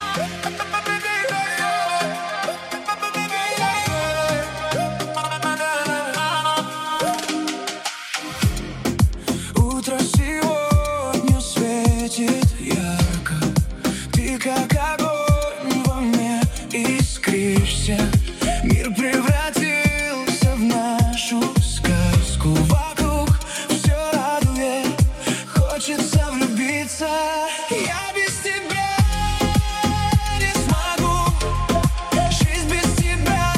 Утро сегодня светит ярко, ты как огонь во мне искришься. Мир превратился в нашу сказку, вокруг все радует, хочется влюбиться. Я без тебя не смогу, жизнь без тебя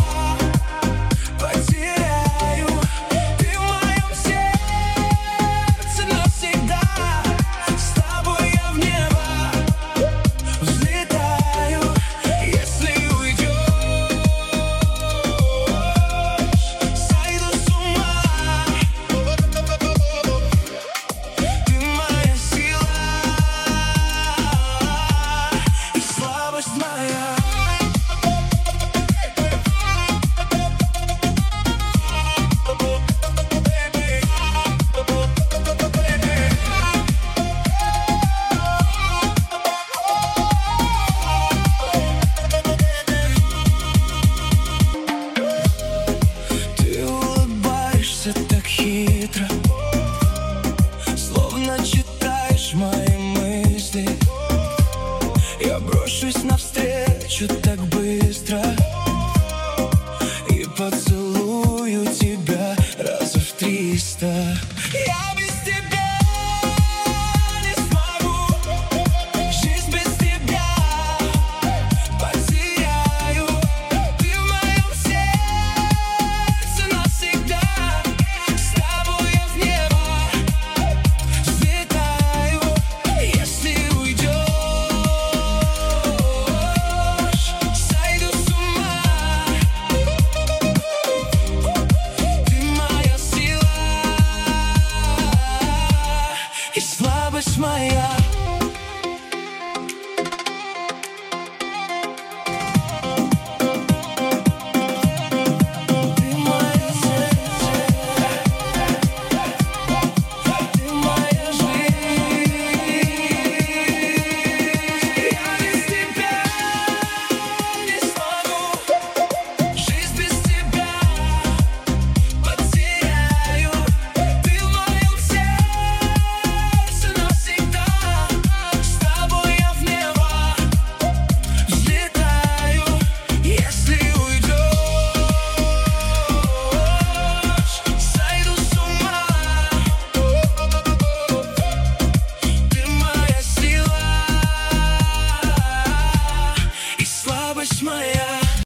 потеряю. Ты в моем сердце навсегда, с тобой я в небо взлетаю. Если уйдешь, сойду с ума. Ты моя сила и слабость моя. Ты улыбаешься так хитро, словно читаешь мои мысли. Я брошусь навстречу так быстро и поцелую тебя раза в 300.